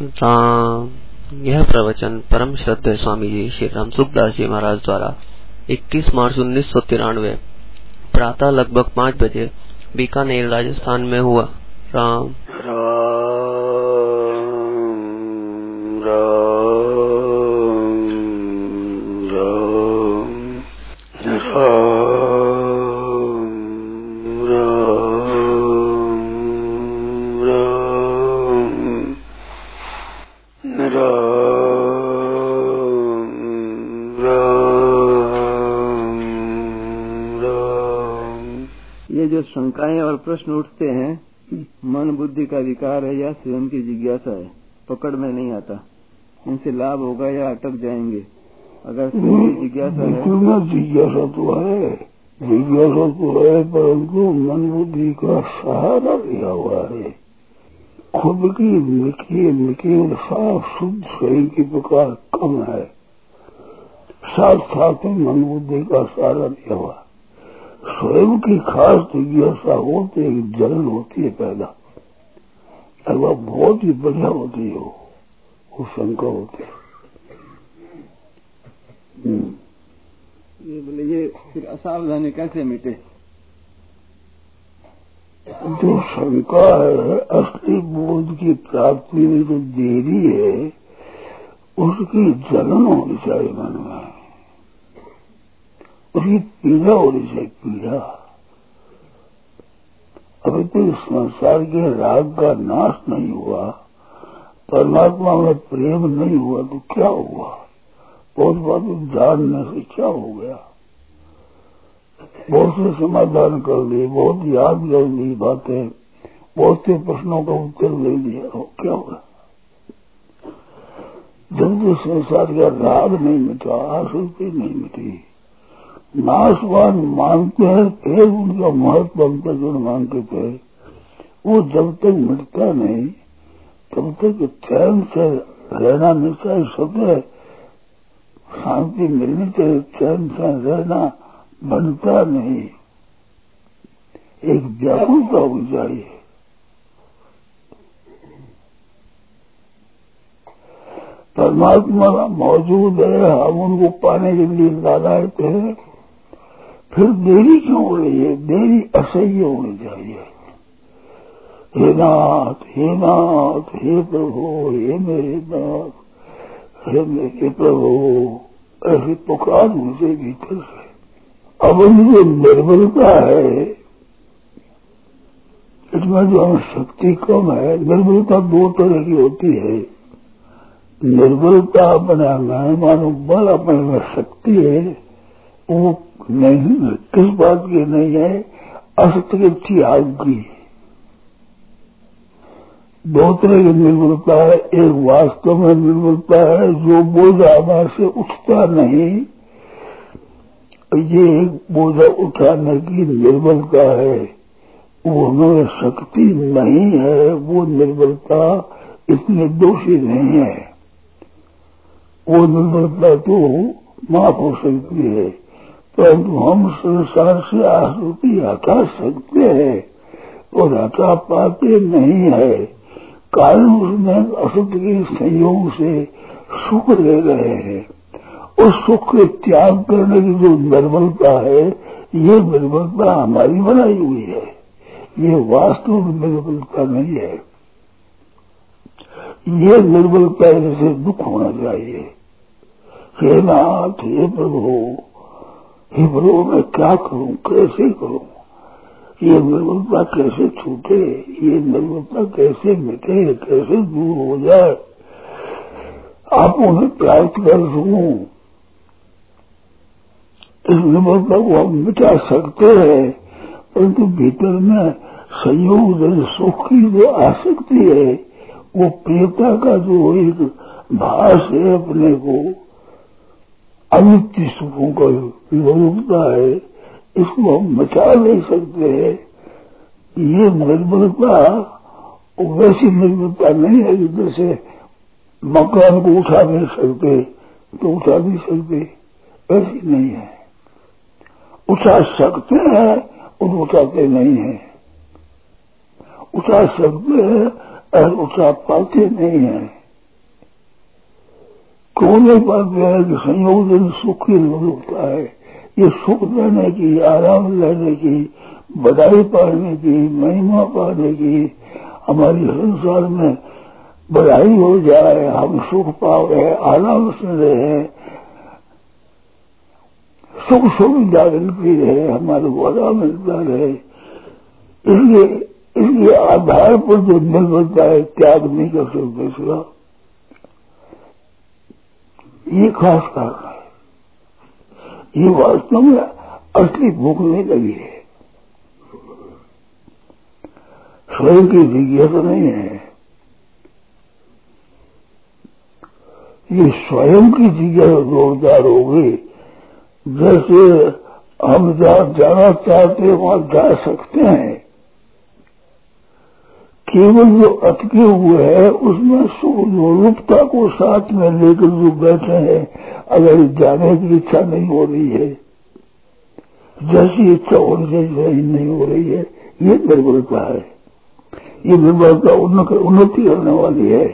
राम। यह प्रवचन परम श्रद्धेय स्वामी जी श्री राम सुखदास जी महाराज द्वारा 21 मार्च 1993 प्रातः लगभग 5 बजे बीकानेर राजस्थान में हुआ। राम ये जो शंकाएं और प्रश्न उठते हैं, मन बुद्धि का विकार है या स्वयं की जिज्ञासा है, पकड़ में नहीं आता। इनसे लाभ होगा या अटक जाएंगे। अगर स्वयं की जिज्ञासा है, जिज्ञासा तो है, परंतु मन बुद्धि का सहारा लिया हुआ है। खुद की मिकी साफ शुद्ध शरीर की प्रकार कम है, साथ साथ में मन बुद्धि का सहारा लिया हुआ। स्वयं की खास जिज्ञासा होती है, जलन होती है पैदा, और वह बहुत ही बढ़िया होती है, वो शंका होती है। ये बोले ये फिर असावधानी कैसे मिटे? जो शंका है, असली बोध की प्राप्ति में जो देरी है, उसकी जलन होनी चाहिए मन में, उसकी पीड़ा होनी चाहिए, पीड़ा। अभी तो इस संसार के राग का नाश नहीं हुआ, परमात्मा में प्रेम नहीं हुआ, तो क्या हुआ? बहुत बात जानने से क्या हो गया? बहुत से समाधान कर लिए, बहुत याद कर ली बातें, बहुत से प्रश्नों का उत्तर ले लिया, क्या होगा? जब तो संसार का राग नहीं मिटा, आसक्ति नहीं मिटी, नाशवान मानते हैं, फिर उनका महत्व अंतर्गुण मानते थे, वो जब तक मिटता नहीं तब तक चैन से रहना नहीं चाहिए। सत्य शांति मिलनी चाहिए, चैन से रहना बनता नहीं, एक व्याकुलता होनी चाहिए। परमात्मा मौजूद है, हम उनको पाने के लिए लालायते हैं, फिर देरी क्यों हो रही है? देरी असह्य होनी चाहिए। हे नाथ, हे नाथ, हे प्रभु, हे मेरे नाथ, हे मेरे प्रभु, ऐसी पुकार मुझे भीतर से। अब जो निर्बलता है, इसमें जो हम शक्ति कम है, निर्बलता दो तरह की होती है। निर्बलता अपने में मानो बल, अपने में शक्ति है, वो नहीं, किस बात की नहीं है? असत के त्याग की। दो तरह की निर्बलता है। एक वास्तव में निर्बलता है, जो बोझा हमारे से उठता नहीं, ये एक बोझा उठाने की निर्बलता है, वो हमें शक्ति नहीं है। वो निर्बलता इतनी दोषी नहीं है, वो निर्बलता तो माफ हो सकती है, परंतु हम संसार से आसक्ति हटा सकते हैं और हटा पाते नहीं है। कारण उसमें असत के संयोग से सुख ले रहे हैं। उस सुख के त्याग करने की जो निर्बलता है, ये निर्बलता हमारी बनाई हुई है, ये वास्तव में निर्बलता नहीं है। ये निर्बलता से दुख होना चाहिए। हे नाथ, हे प्रभु, मैं क्या करूं, कैसे करूं? ये निर्बलता कैसे छूटे, ये निर्बलता कैसे मिटे, कैसे दूर हो जाए, आप उन्हें प्राप्त कर सकूं। इस निर्बलता को हम मिटा सकते हैं, परंतु भीतर में संयोग सुख की जो आसक्ति है, वो प्रियता का जो एक भास है, अपने को अनित्य सुखों का विरूपता है, इसको हम मिटा नहीं सकते हैं। ये निर्बलता वैसी निर्बलता नहीं है जैसे मकान को उठा नहीं सकते तो उठा नहीं सकते, ऐसी नहीं है। उठा सकते हैं और उठाते नहीं है, उठा सकते हैं और उठा पाते नहीं है। कौन नहीं पाते हैं कि संयोजन सुख ही होता है। ये सुख लेने की, आराम लेने की, बधाई पाने की, महिमा पाने की, हमारी संसार में बधाई हो जाए, हम सुख पाओ रहे, आराम से रहे, सुख सुविधा मिलती रहे, हमारे वादा मिलता रहे। इसलिए आधार पर जो निर्भरता है, त्याग नहीं कर सकते इसका, ये खास कारण है। ये वास्तव में असली भूख नहीं लगी है, स्वयं की जिज्ञासा नहीं है। ये स्वयं की जिज्ञासा जोरदार होगी। जैसे हम जहाँ जाना चाहते हैं वहां जा सकते हैं, केवल जो अटके हुए है उसमें सुखरूपता को साथ में लेकर जो बैठे हैं, अगर जाने की इच्छा नहीं हो रही है, जैसी इच्छा होनी चाहिए वही नहीं हो रही है, ये निर्बलता है। ये निर्बलता उन्नति करने वाली है।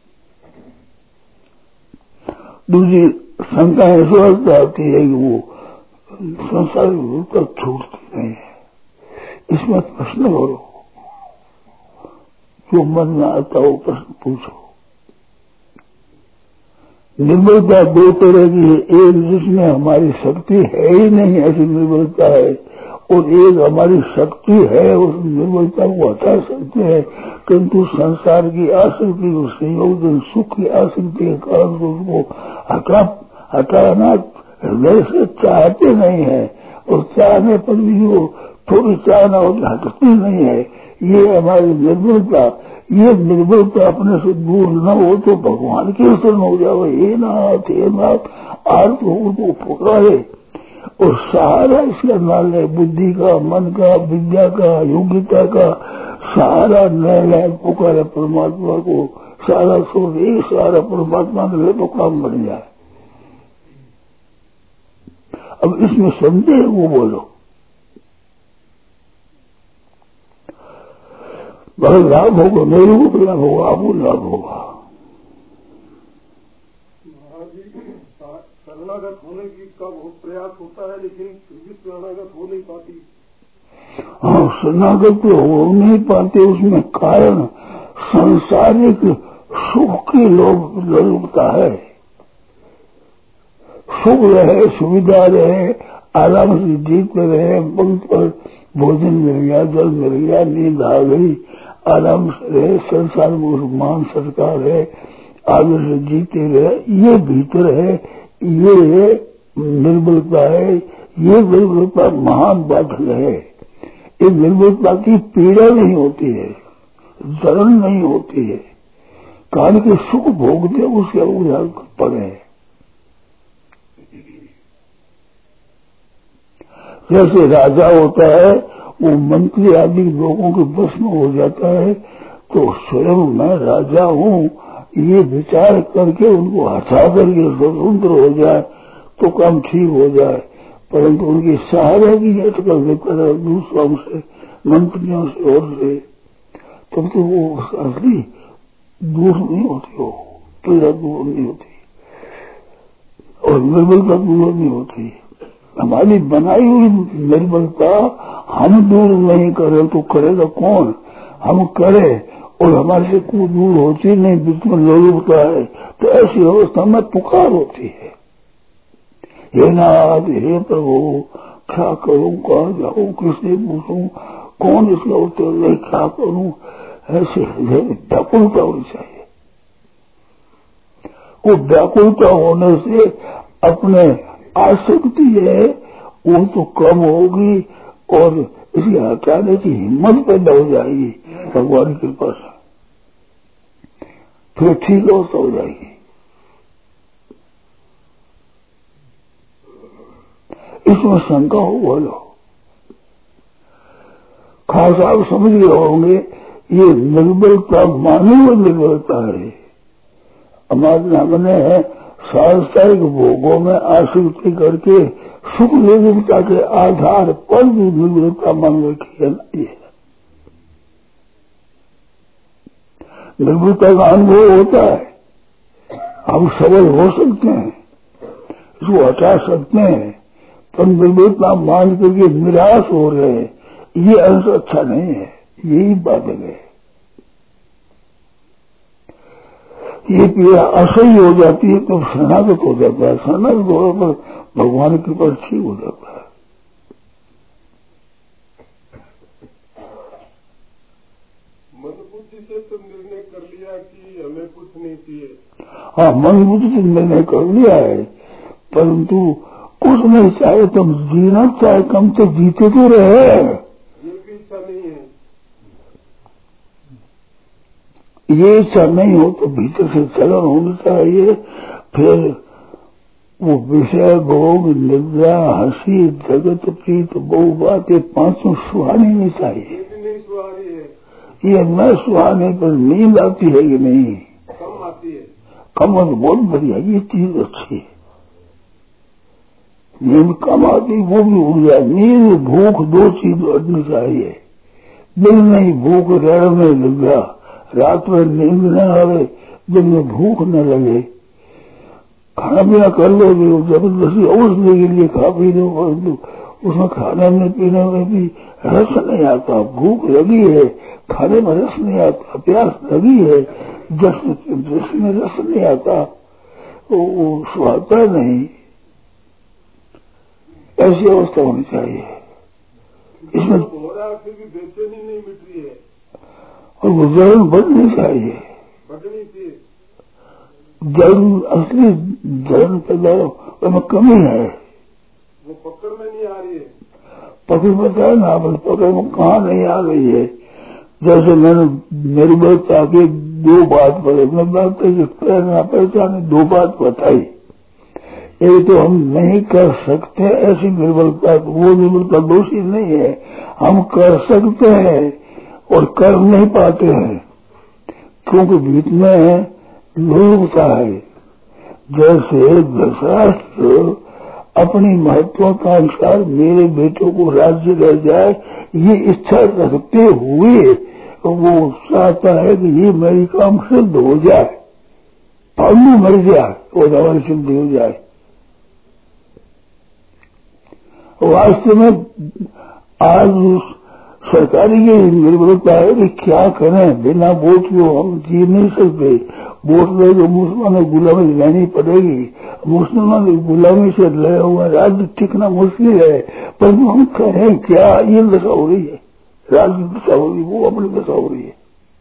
दूसरी शंका ऐसा आती है कि वो संसार विरुद्धता छूटती नहीं है। इसमें प्रश्न करो, जो मन में आता हो प्रश्न पूछो। निर्बलता दो तरह की है, एक जिसमें हमारी शक्ति है ही नहीं ऐसी निर्बलता है, और एक हमारी शक्ति है उस निर्बलता को हटा सकते हैं, किंतु संसार की आसक्ति और संयोजन सुख की आसक्ति के कारण उसको हटाना हृदय से चाहते नहीं है, और चाहने पर भी वो थोड़ी चाहना और हटती नहीं है। ये हमारी निर्बलता, ये निर्बलता अपने से दूर न हो तो भगवान के शरण हो जाओ। हे नाथ आर्त हो तो पुकारे, और सहारा इसका ना ले, बुद्धि का, मन का, विद्या का, योग्यता का सहारा न ले, पुकारे परमात्मा को। सारा छोड़ एक सहारा परमात्मा ने ले तो काम बन जाए। अब इसमें संदेह वो बोलो, बहुत लाभ होगा, मेरे को भी लाभ होगा, आपको लाभ होगा। शरणागत होने की का बहुत प्रयास होता है, लेकिन फिर भी शरणागत हो नहीं पाती। हाँ, शरणागत तो हो नहीं पाते, उसमें कारण सांसारिक सुख की लोलुपता है। सुख रहे, सुविधा रहे, आराम से जीते रहे, पंख पर भोजन मिल गया, जल मिल गया, नींद आ गई, आराम से रहे, संसार में मान सरकार है, आगे से जीते रहे, ये भीतर है, ये निर्बलता है। ये निर्बलता महान बाधक है। ये निर्बलता की पीड़ा नहीं होती है, जलन नहीं होती है, कारण के सुख भोगते उसके उदाहरण पड़े हैं। जैसे राजा होता है, वो मंत्री आदि लोगों के बस में हो जाता है, तो स्वयं मैं राजा हूँ ये विचार करके उनको हटा करके स्वतंत्र हो जाए तो काम ठीक हो जाए, परंतु उनकी सहारा की अटकल देकर दूसरों से, मंत्रियों से और से, तब तो वो असली दूर नहीं होती, हो पीड़ा दूर नहीं होती और निर्बलता दूर नहीं होती। हमारी बनाई हुई निर्बलता हम दूर नहीं करें तो करेगा कौन? हम करें और हमारे से कोई दूर होती नहीं, बिल्कुल लोलुपता है, तो ऐसी अवस्था में पुकार होती है, हे नाथ, हे प्रभु, क्या करूं, कहाँ जाऊं, किससे पूछूं, कौन इसका उत्तर दे, क्या करूं, ऐसे व्याकुलता होनी चाहिए। वो व्याकुलता होने से अपने आसक्ति है वो तो कम होगी और इसे हटाने की हिम्मत पैदा हो जाएगी भगवान के पास, फिर ठीक अवस्था हो जाएगी। इसमें शंका हो बोलो, खास आप समझ गए होंगे, ये निर्बलता मानव निर्बलता है। हमारे हमने सांसारिक भोगों में आसक्ति करके सुख निर्भरता के आधार पर भी निर्भरता मान रखी है। ये निर्भरता का अनुभव होता है, हम सबल हो सकते हैं, इसको हटा सकते हैं, पर निर्भरता मान करके निराश हो रहे हैं, ये अंश अच्छा नहीं है। यही बात है, ये पीड़ा असह्य हो जाती है तो शरणागत हो जाता है, शरणागत होने पर भगवान की कृपा ठीक हो जाता है। मन बुद्धि से तो निर्णय कर लिया कि हमें कुछ नहीं चाहिए। हाँ, मन बुद्धि से निर्णय कर लिया है, परंतु कुछ नहीं चाहे, तुम जीना चाहे कम तो जीते तो रहे, ये भी इच्छा नहीं है। ये इच्छा नहीं हो तो भीतर से चलन होनी चाहिए। फिर वो विषय भोग निद्रा हंसी जगत प्रीत बहु बात ये पांचों सुहानी नहीं चाहिए। ये भी नहीं सुहानी है। ये न सुहाने पर नींद आती है कि नहीं? कम आती है। कम तो बहुत बढ़िया, ये चीज अच्छी है। नींद कम आती वो भी उड़ जाए। नींद भूख दो चीज उड़नी चाहिए। दिन नहीं भूख रहने लग गया, रात में नींद न आवे, दिन में भूख न लगे, खाना पीना कर लो, जबरदस्ती औषधि के लिए खा पी लो, उसमें खाने में पीने में भी रस नहीं आता। भूख लगी है, खाने में रस नहीं आता, प्यास लगी है, जिसमें रस नहीं आता वो सुहाता नहीं। ऐसी अवस्था होनी चाहिए। इसमें हो रहा फिर भी बेचैनी नहीं मिट रही है और वो जलन बढ़नी चाहिए, बढ़नी चाहिए। जलन असली जलन पैदा उसमें कमी है, वो पकड़ में नहीं आ रही है। पकड़ बताया ना, पकड़ में कहाँ नहीं आ रही है। जैसे मैंने मेरी बात आके दो बात पढ़े, मैं बात ना पहचाने दो बात बताई। एक तो हम नहीं कर सकते ऐसी निर्बलता, वो निर्बलता दोषी नहीं है, हम कर सकते हैं और कर नहीं पाते हैं क्योंकि बीच में लोलुपता है। जैसे धृतराष्ट्र अपनी महत्वाकांक्षा मेरे बेटों को राज्य रह जाए ये इच्छा रखते हुए वो चाहता है कि ये मेरी काम सिद्ध हो जाए, पांडु मर जाए और हमारी सिद्धि हो जाए। वास्तव में आज सरकारी की निर्भरता है कि क्या करें, बिना वोट के हम जी नहीं सकते। वोट ले तो मुसलमानों की गुलामी लेनी पड़ेगी, मुसलमान की गुलामी से लया हुआ राज्य टिकना मुश्किल है, पर हम करें क्या? ये दशा हो रही है, राज्य दशा हो रही है, वो अपनी दशा हो रही है।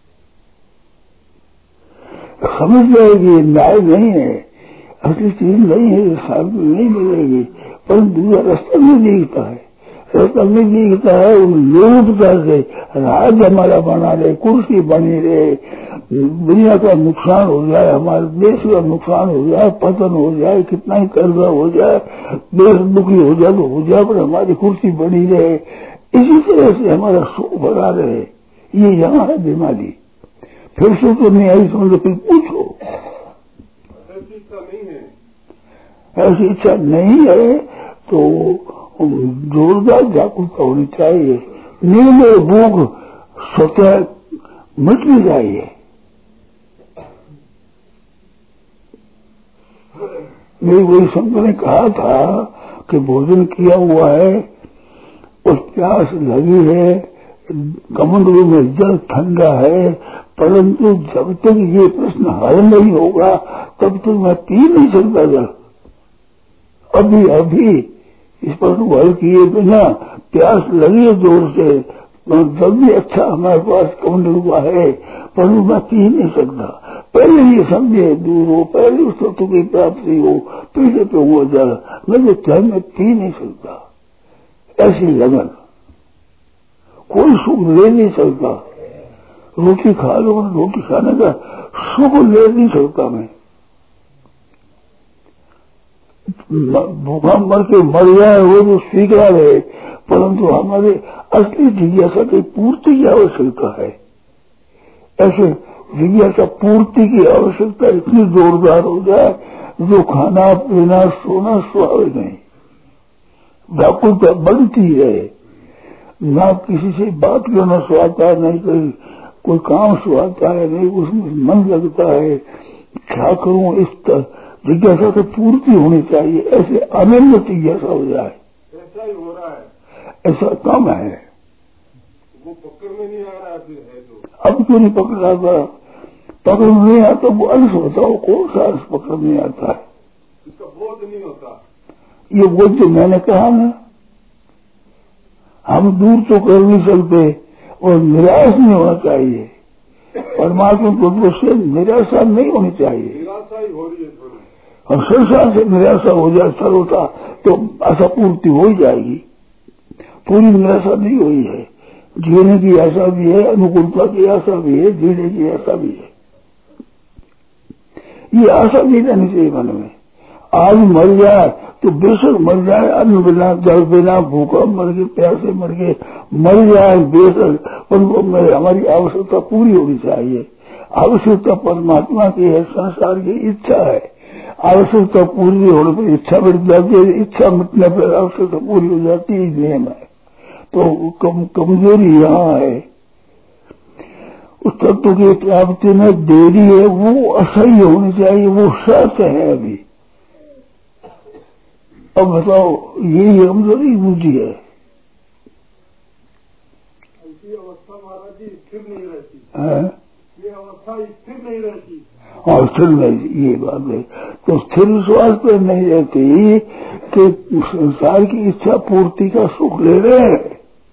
समझ जाएगी न्याय नहीं है, असली चीज नहीं है, शांति नहीं मिलेगी, पर दूसरा रास्ता नहीं दिखता है, रास्ता नहीं दिखता है। उन लोलुपता से राज हमारा बना रहे, कुर्सी बनी रहे, दुनिया का नुकसान हो जाए, हमारे देश का नुकसान हो जाए, पतन हो जाए, कितना ही कर्जा हो जाए, देश दुखी हो जाए तो हो जाए, पर हमारी कुर्सी बनी रहे। इसी तरह से हमारा सुख बढ़ा रहे, ये यहाँ है बीमारी। फिर से तो नहीं आई समझो, फिर पूछो। ऐसी इच्छा नहीं है, ऐसी इच्छा नहीं है तो जोरदार जागरूकता होनी चाहिए। नींद और भूख स्वतः मिटनी चाहिए। मेरी वही संत ने कहा था कि भोजन किया हुआ है और प्यास लगी है, कमंडलू में जल ठंडा है, परंतु जब तक ये प्रश्न हल नहीं होगा तब तक मैं पी नहीं सकता जल। अभी इस पर हल किए बिना प्यास लगी है जोर से, तो जब भी अच्छा हमारे पास कमंडल हुआ है पर मैं पी नहीं सकता। पहले ये समझे दूर हो, पहले उस तत्व की प्राप्ति हो, पीछे पे हुआ जल, मैं जो चाहे मैं पी नहीं सकता। ऐसी लगन, कोई सुख ले नहीं सकता। रोटी खा लो, रोटी खाने का सुख ले नहीं सकता मैं। भूखा मर के मर जाए वो जो स्वीकार है, परंतु हमारे असली जिज्ञासा की पूर्ति की आवश्यकता है। ऐसे जिज्ञासा पूर्ति की आवश्यकता इतनी जोरदार हो जाए जो खाना पीना सोना स्वाभाविक नहीं, व्याकुलता बनती है। ना किसी से बात करना सुहाता है, नहीं कोई काम सुहाता है, नहीं उसमें मन लगता है, क्या करूं, इस जिज्ञासा की पूर्ति होनी चाहिए, ऐसे अनन्य जिज्ञासा हो जाए। ऐसा ही हो रहा है, ऐसा कम है, वो पकड़ में नहीं आ रहा फिर है तो। अब क्यों नहीं पकड़ आता? पकड़ नहीं आता वो अंश बताओ, कौन सा अंश पकड़ नहीं आता है? इसका बोध नहीं होता। ये बोध जो मैंने कहा ना, हम दूर तो कर नहीं सकते और निराश नहीं होना चाहिए। परमात्मा तत्व से निराशा नहीं होनी चाहिए। निराशा ही हो रही है थोड़ी, और संसार से निराशा हो जाए सर्वथा तो आशा पूर्ति हो ही जाएगी। पूरी निराशा नहीं हुई है, जीने की आशा भी है, अनुकूलता की आशा भी है, जीने की आशा भी है। ये आशा नहीं रहनी चाहिए मन में। आज मर जाए तो बेशक मर जाए, अन्न बिना, जल बिना, भूखा मर गए, प्यासे मर गए, मर जाए बेशक, पर हमारी आवश्यकता पूरी होनी चाहिए। आवश्यकता परमात्मा की है, संसार की इच्छा है। आवश्यकता पूरी होने पर इच्छा बढ़ जाती है, इच्छा मिटने पर आवश्यकता पूरी हो जाती है, नियम है। तो कमजोरी यहाँ है। उस तत्व की प्राप्ति में देरी है, वो असह्य होनी चाहिए, वो सत्य है। अभी अब बताओ, यही कमजोरी बूझी है। ऐसी अवस्था महाराज जी स्थिर नहीं रहती है? ये अवस्था स्थिर नहीं रहती। और स्थिर नहीं, ये बात है। तो स्थिर विश्वास पर नहीं रहती कि संसार की इच्छा पूर्ति का सुख ले रहे हैं,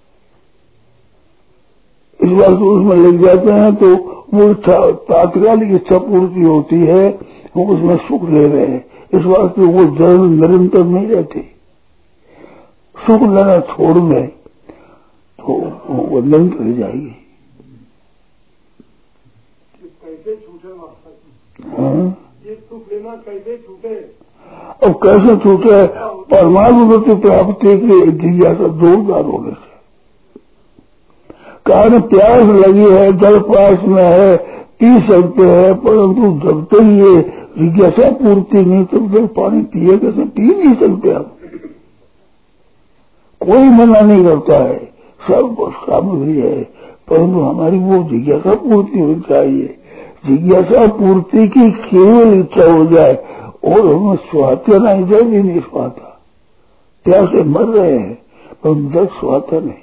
इस बात को उसमें लग जाते हैं तो वो इच्छा तात्कालिक इच्छा पूर्ति होती है, वो उसमें सुख ले रहे हैं। इस बात में वो जन्म निरंतर नहीं रहती। सुख लेना छोड़ में तो वो निरंतर रह जाएगी। कैसे छूटे ये सुख लेना, कैसे छूटे? अब कैसे छूटे? परमात्मा की प्राप्ति की जिज्ञासा जोरदार होने से। कारण प्यास लगी है, जल पास में है, पी सकते हैं, परंतु जब तक ये जिज्ञासा पूर्ति नहीं तब तक पानी पिए कैसे? पी नहीं सकते आप। कोई मना नहीं करता है, सब सामग्री है, परंतु हमारी वो जिज्ञासा पूर्ति होनी चाहिए। जिज्ञासा पूर्ति की केवल इच्छा हो जाए और हमें स्वास्थ्य नहीं जाए भी नहीं पाता। प्यासे मर रहे हैं पर जग स्वास्थ्य नहीं।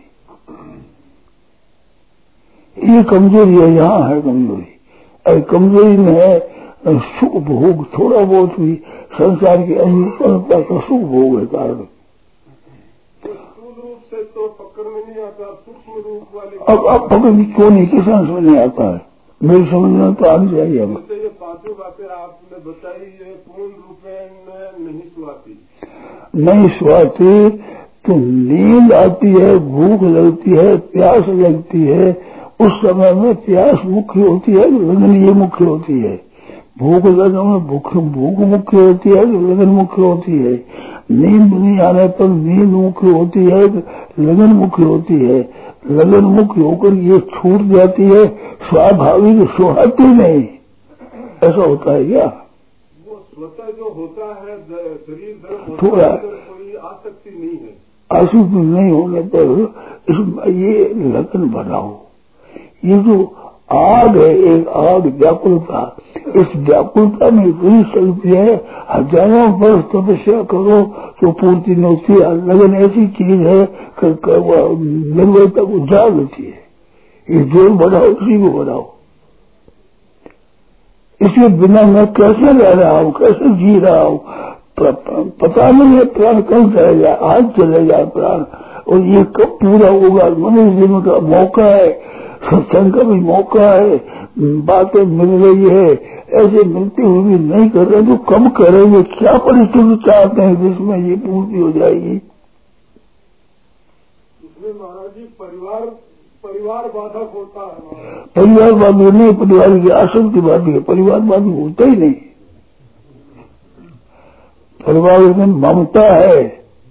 ये कमजोरी है, यहाँ है कमजोरी। अरे कमजोरी में है सुख भोग, थोड़ा बहुत भी संसार की अनुकूलता का सुख भोग है कारण। स्थूल रूप से तो पकड़ में नहीं आता, सूक्ष्म रूप वाले अब पकड़ क्यों नहीं, किसान समझ नहीं आता है? मेरी समझना तो आनी चाहिए। अब ये पांचों बातें आपने बताई, ये पूर्ण रूप में नहीं सुहाती। नहीं सुहाती तो नींद आती है, भूख लगती है, प्यास लगती है। उस समय में प्यास मुख्य होती है, लगन ये मुख्य होती है। भूख लगने में भूख मुख्य होती है, लगन मुख्य होती है। नींद नहीं आने पर नींद मुख्य होती है, लगन मुख्य होती है। लगन मुख्य होकर ये छूट जाती है, स्वाभाविक सुहाती नहीं। ऐसा होता है क्या? वो स्वतः जो होता है शरीर धर्म थोड़ा कोई आसक्ति नहीं है। आसक्ति नहीं होने पर इसमें ये लगन बनाओ। ये जो आग है, एक आग व्याकुलता, इस व्याकुलता में इतनी शक्ति है, हजारों वर्ष तपस्या करो तो पूर्ति नहीं होती। लगन ऐसी चीज है निर्भरता को जाग लेती है। ये जोर बढ़ाओ, इसी को बढ़ाओ। इसके बिना मैं कैसे रह रहा हूँ, कैसे जी रहा हूँ, पता नहीं है प्राण कब चलेगा, आज चलेगा प्राण, और ये कब पूरा होगा। मनुष्य जीवन का मौका है, सत्संग का भी मौका है, बातें मिल रही है, ऐसे मिलती हुई भी नहीं कर रहे तो कम करेंगे। क्या परिस्थिति चाहते हैं जिसमें ये पूर्ति हो जाएगी? इसमें महाराज जी परिवार बाधक होता है। परिवारवादी नहीं, परिवार की आसक्तिवादी है। परिवारवादी होता ही नहीं। परिवार में ममता है।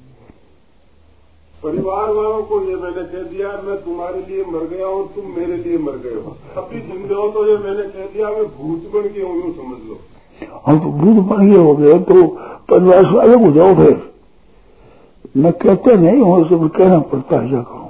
परिवार वालों को ये मैंने कह दिया मैं तुम्हारे लिए मर गया और तुम मेरे लिए मर गए हो, अभी जिंदे हो तो ये मैंने कह दिया मैं भूत बन के हूँ, समझ लो। हम तो भूत बन गए हो गए तो परिवार से अलग हो जाओ। फिर मैं कहता नहीं हूँ, सब कहना पड़ता है। क्या कहूँ?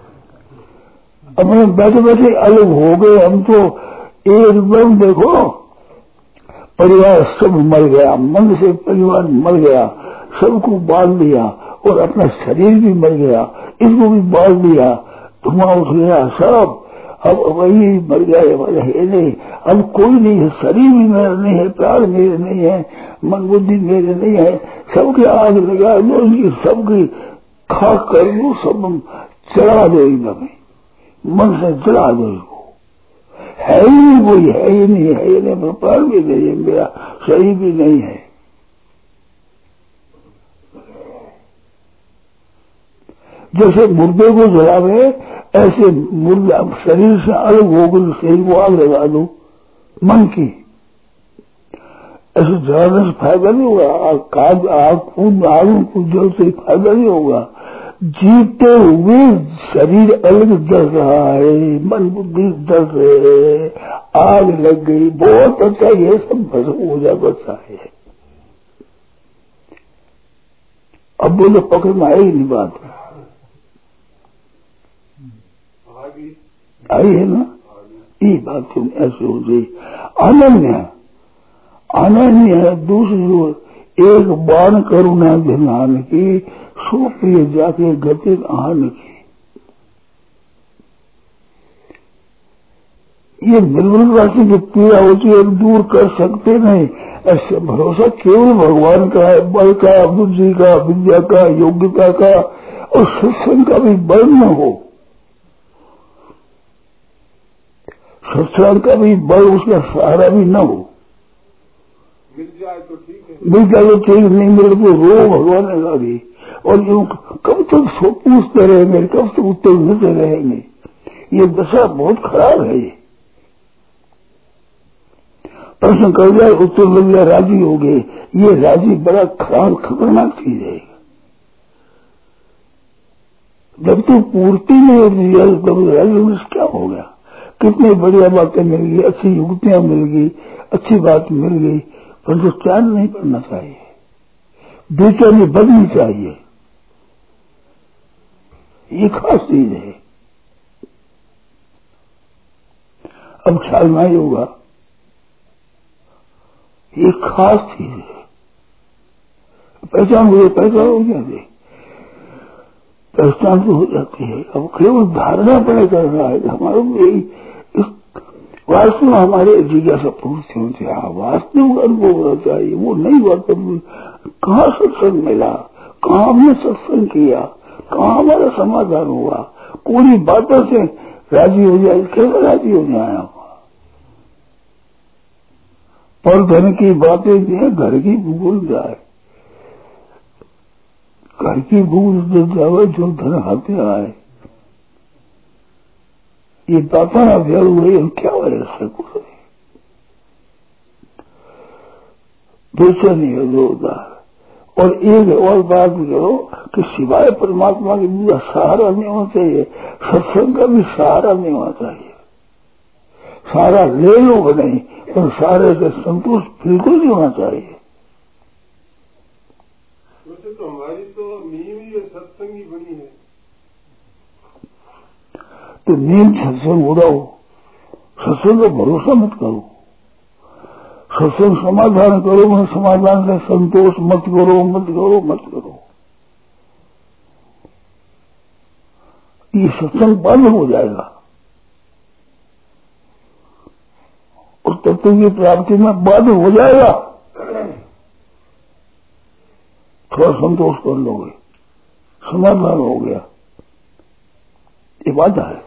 अब मैं बैठे बैठे अलग हो गए हम तो। एकदम देखो परिवार सब मर गया, मन से परिवार मर गया, सबको बांध लिया और अपना शरीर भी मर गया, इसको भी बांध लिया, धुआं उठ गया सब। अब वही मर गया है नहीं, अब कोई नहीं है, शरीर भी मेरा नहीं है, प्राण मेरे नहीं है, मन बुद्धि मेरे नहीं है, सबके आग लगा दो, सबकी खाक कर दो, सब चढ़ा दो एकदम, मन से चढ़ा दो इसको। है ही नहीं, कोई है ही नहीं, है ही नहीं, प्राण भी नहीं है, मेरा शरीर भी नहीं है। जैसे मुर्दे को जलावे ऐसे मुर्दा शरीर से अलग होकर शरीर को आग लगा दो मन की, ऐसे जलाने से फायदा नहीं होगा, आग को जल से फायदा नहीं होगा। जीते हुए शरीर अलग जल रहा है, मन बुद्धि जल रहे, आग लग गई, बहुत अच्छा, ये सब भस्म हो जाता अच्छा है। अब बोलो पकड़ में आई नहीं बात, आई है ना, ये बात तुम ऐसे हो गई। अनन्य है दूसरी एक बाण करुणा ध्यान की, सो प्रिय जाके गति आन की। ये निर्बल राशि की पीड़ा होती है, दूर कर सकते नहीं, ऐसे भरोसा केवल भगवान का है, बल का, बुद्धि का, विद्या का, योग्यता का और सत्संग का भी बल न हो, सत्संग का भी बल, उसका सहारा भी न हो। मिल जाए तो ठीक है, मिल जाए तो ठीक, नहीं मिले तो रो भगवान ने भी। और यूं कब तक सो पूछते रहेंगे, कब तक उत्तर मिलते रहेंगे, ये दशा बहुत खराब है। ये प्रश्न कर दिया, उत्तर मिल गया, राजी हो गए, ये राजी बड़ा खराब खतरनाक चीज है। जब तक पूर्ति नहीं होती तब राजी में क्या हो गया। कितनी बढ़िया बातें मिल गई, अच्छी युक्तियां मिल गई, अच्छी बात मिल गई, परंतु चैन नहीं पड़ना चाहिए, बेचैनी बढ़नी चाहिए, ये खास चीज है। अब ख्याल नहीं होगा, ये खास चीज है। पहचान हो जाती है, पहचान तो हो जाती है। अब केवल धारणा पड़े कर रहा है, हमारे यही वास्तव में हमारे जिज्ञासा पूछते होते, वास्तविक अनुभव होना चाहिए, वो नहीं हुआ तब कहाँ सत्संग मिला, कहाँ हमने सत्संग किया, कहाँ हमारा समाधान हुआ। पूरी बातों से राजी हो जाए, कैसे राजी हो जाए। पर धन की बातें जो घर की भूल जाए, घर की भूल जावे जो धन हाथे आए, ये दाता ना व्यय हुए, क्या है ऐसा कुछ नहीं, बेचैनी है जोरदार। और एक और बात करो कि सिवाय परमात्मा के दूसरा सहारा नहीं होना चाहिए, सत्संग का भी सहारा नहीं होना चाहिए। सहारा ले लो नहीं, पर सहारे से संतोष बिल्कुल नहीं होना चाहिए। वैसे तो हमारी तो नींव ही सत्संग ही बनी है, तो नींद सत्संग उड़ाओ, सत्संग का भरोसा मत करो, सत्संग समाधान करो, मैं समाधान से संतोष मत करो, मत करो, मत करो। ये सत्संग बंद हो जाएगा और तत्व की प्राप्ति में बंद हो जाएगा। थोड़ा संतोष कर लोगे, समाधान हो गया, ये बात है।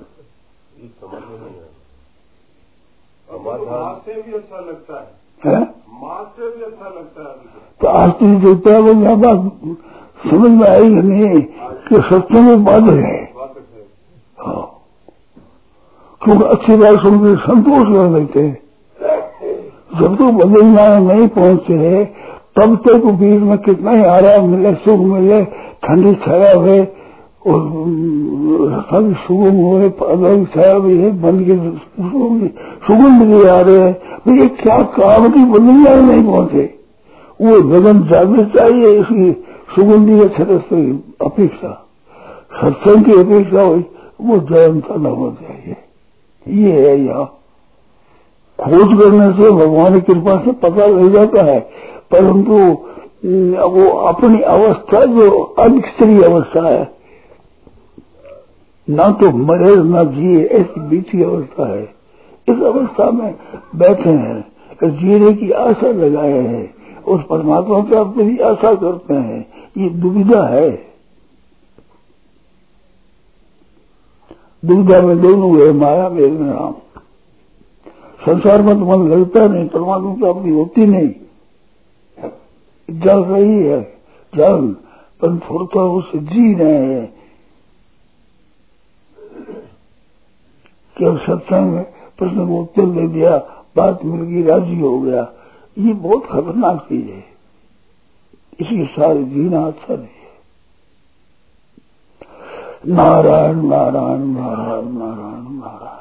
माँ से भी अच्छा लगता है, माँ से भी अच्छा लगता है। तो आज तो देखता है वो ज्यादा समझ में आएगी नहीं कि सत्संग में बादल है। हाँ, क्योंकि अच्छी बात सुनकर संतोष कर देते हैं। जब तक बदलना नहीं पहुंचे तब तक बीच में कितना ही आराम मिले, सुख मिले, ठंडी छाया हुए और रास्ता भी सुगम हुए, पादल छाया भी है, बंद के सुगंध भी आ रहे हैं। भैया क्या काम की बदलना नहीं पहुंचे, वो गगन जागृत चाहिए, इसकी सुगंधी के छरस की अपेक्षा, सत्संग की अपेक्षा हुई, वो जयंता न होना चाहिए। ये है यहाँ खोज करने से भगवान की कृपा से पता लग जाता है, परंतु वो अपनी अवस्था जो अनिश्चयी अवस्था है, ना तो मरे ना जिए, ऐसी बीती अवस्था है। इस अवस्था में बैठे हैं, जीने की आशा लगाए हैं, उस परमात्मा प्राप्त की आशा करते हैं, ये दुविधा है। दुविधा में दोनों है, माया मेरे नाम। संसार में तो मन लगता नहीं, परमात्मा प्राप्ति होती नहीं, जल रही है जल, पर थोड़ा उससे जी रहे हैं। केवल सत्संग में प्रश्न को उत्तर दे दिया, बात मिल गई, राजी हो गया, ये बहुत खतरनाक चीज है। इसकी सारी जीना अच्छा नहीं है। नारायण नारायण नारायण नारायण नारायण।